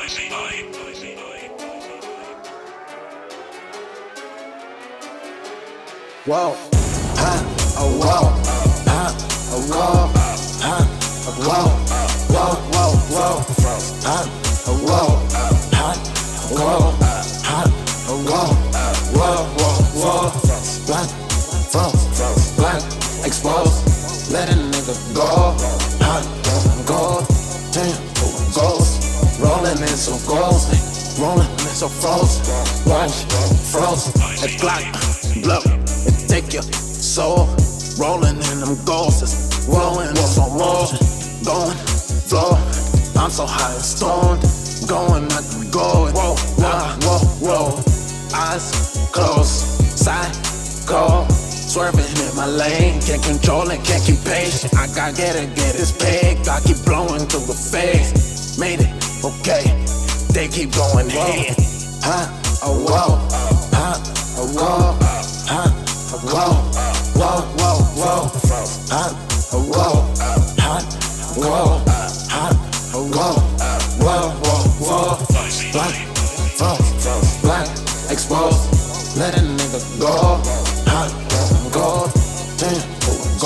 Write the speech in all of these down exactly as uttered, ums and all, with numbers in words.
Whoa, huh, oh whoa, huh, oh whoa, huh, oh whoa, whoa, whoa, whoa, huh, oh whoa, huh, oh whoa, huh, oh whoa, whoa, whoa, whoa, blunt, froze, blunt, exposed, let a nigga go, huh, go, damn, ghost, rolling in some ghosts, rolling in some froze, watch, froze, that Glock, blow. Take your soul, rolling in them ghosts, rolling in some walls, going, flow. I'm so high and stoned, going out the gold. Whoa, whoa, whoa, whoa. Eyes closed, side go, swerving in my lane. Can't control it, can't keep patient. I gotta get it, get this paid. I keep blowing through the face. Made it, okay. They keep going in. Huh? Oh whoa, huh? Oh whoa, huh? Whoa, whoa, whoa, whoa, huh, whoa, huh, whoa, huh, whoa, whoa, whoa, whoa, black, froze, black, exposed, let a nigga go, huh, go, damn,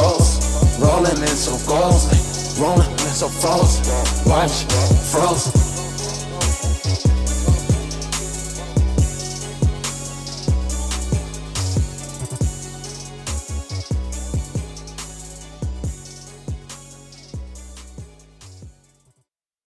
ghost, rolling in some ghosts, rolling in some froze, watch, froze.